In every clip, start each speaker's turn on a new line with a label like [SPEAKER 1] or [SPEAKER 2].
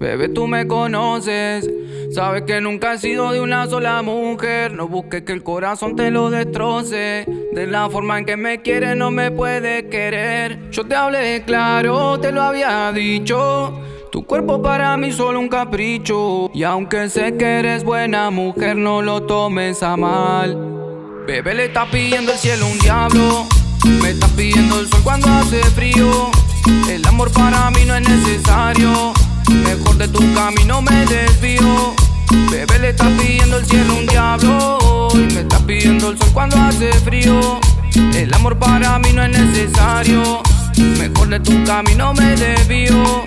[SPEAKER 1] Bebé, tú me conoces, sabes que nunca he sido de una sola mujer. No busques que el corazón te lo destroce. De la forma en que me quieres no me puedes querer. Yo te hablé claro, te lo había dicho. Tu cuerpo para mí solo un capricho. Y aunque sé que eres buena mujer, no lo tomes a mal. Bebé, le estás pidiendo el cielo a un diablo. Me estás pidiendo el sol cuando hace frío. El amor para mí no es necesario. Mejor de tu camino me desvío. Bebé, le estás pidiendo el cielo a un diablo. Y me estás pidiendo el sol cuando hace frío. El amor para mí no es necesario. Mejor de tu camino me desvío.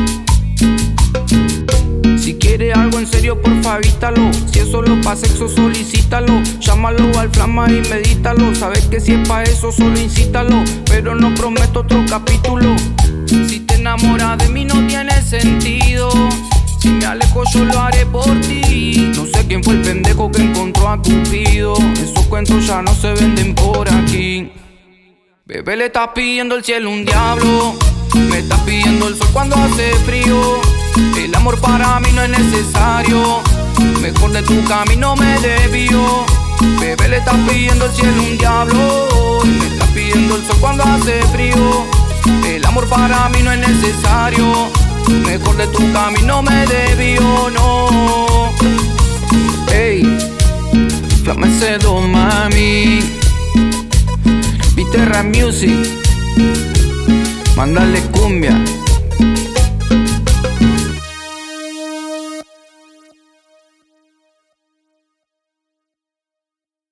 [SPEAKER 1] Si quieres algo en serio, porfa, avítalo. Si es solo pa' sexo, solicítalo. Llámalo al flama y medítalo. Sabes que si es pa' eso, solo incítalo. Pero no prometo otro capítulo. Si te enamoras de mí no tiene sentido. Si me alejo yo lo haré por ti. No sé quién fue el pendejo que encontró a Cupido. Esos cuentos ya no se venden por aquí. Bebé, le estás pidiendo el cielo a un diablo. Me estás pidiendo el sol cuando hace frío. El amor para mí no es necesario. Mejor de tu camino me desvío. Bebé, le estás pidiendo el cielo a un diablo. Y me estás pidiendo el sol cuando hace frío. El amor para mí no es necesario. Mejor de tu camino me desvío, no. Ey, Flama Cedo, mami. Viterra Music. Mándale cumbia.